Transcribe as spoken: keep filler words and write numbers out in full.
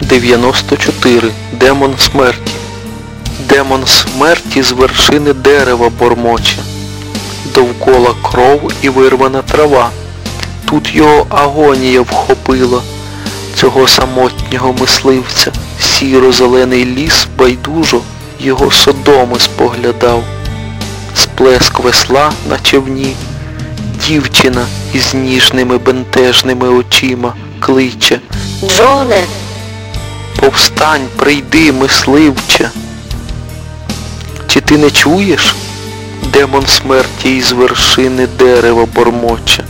дев'яносто чотири. Демон смерті. Демон смерті з вершини дерева бормоче. Довкола кров і вирвана трава. Тут його агонія вхопила, цього самотнього мисливця. Сіро-зелений ліс байдужо його содоми споглядав. Сплеск весла на човні. Дівчина із ніжними бентежними очима кличе: Джоне! Повстань, прийди, мисливче! Чи ти не чуєш? Демон смерті із вершини дерева бормоче.